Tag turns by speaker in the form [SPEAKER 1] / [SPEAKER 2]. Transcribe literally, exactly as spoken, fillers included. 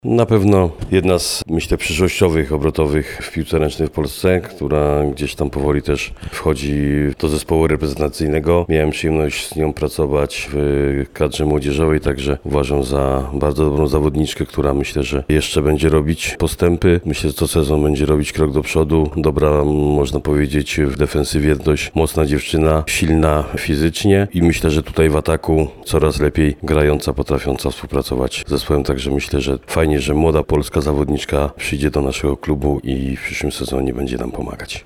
[SPEAKER 1] Na pewno jedna z, myślę, przyszłościowych, obrotowych w piłce ręcznej w Polsce, która gdzieś tam powoli też wchodzi do zespołu reprezentacyjnego. Miałem przyjemność z nią pracować w kadrze młodzieżowej, także uważam za bardzo dobrą zawodniczkę, która myślę, że jeszcze będzie robić postępy. Myślę, że co sezon będzie robić krok do przodu. Dobra, można powiedzieć, w defensywie dość mocna dziewczyna, silna fizycznie i myślę, że tutaj w ataku coraz lepiej grająca, potrafiąca współpracować z zespołem, także myślę, że fajnie, że młoda polska zawodniczka przyjdzie do naszego klubu i w przyszłym sezonie będzie nam pomagać.